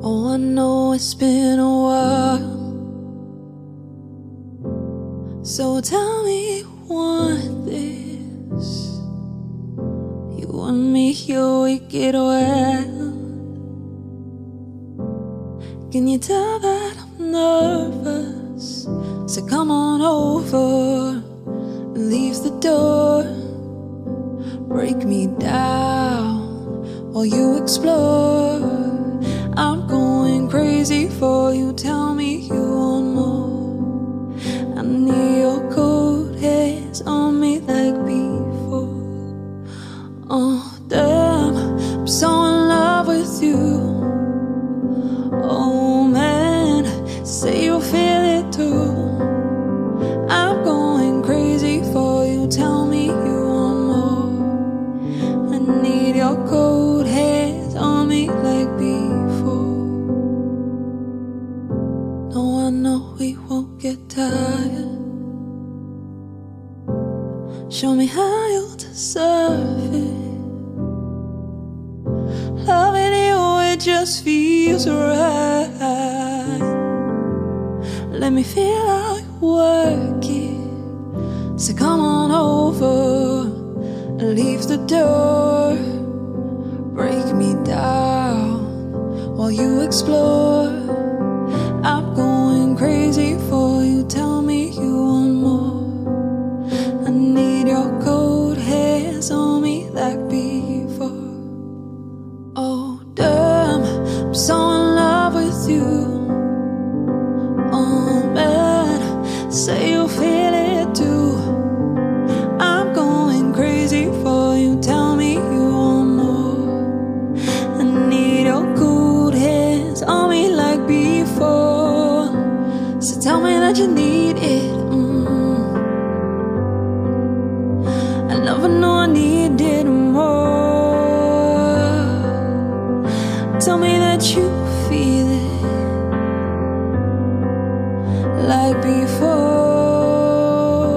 Oh, I know it's been a while, so tell me what this. You and me here, we get well. Can you tell that I'm nervous? So come on over and leave the door. Break me down while you explore. I'm going crazy for you, tell me you want more. I need your cold hands on me like before. Oh damn, I'm so in love with you. Oh man, say you feel it too. I'm going crazy for you, tell me you want more. I need your cold hands on me like before. No, I know we won't get tired. Show me how you deserve it. Loving you, it just feels right. Let me feel how you work it. So come on over and leave the door. Break me down while you explore. I'm going crazy for you, tell me you want more. I need your cold hands on me like before. Oh damn, I'm so in love with you. Oh man, say you feel it too. I'm going crazy for you, tell me you want more. I need your cold hands on me like before. So tell me that you need it. I never knew I needed more. Tell me that you feel it like before.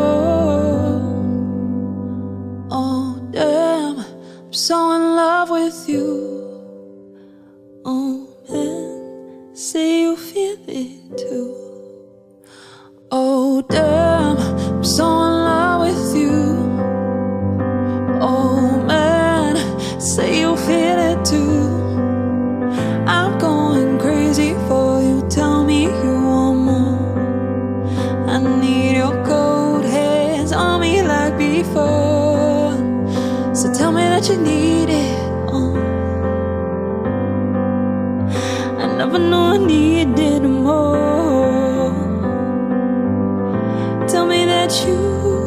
Oh damn, I'm so in love with you. Oh man, say you feel it too. Oh damn, I'm so in love with you. Oh man, say you feel it too. I'm going crazy for you, tell me you want more. I need your cold hands on me like before. So tell me that you need it. I never knew I needed more. Tell me that you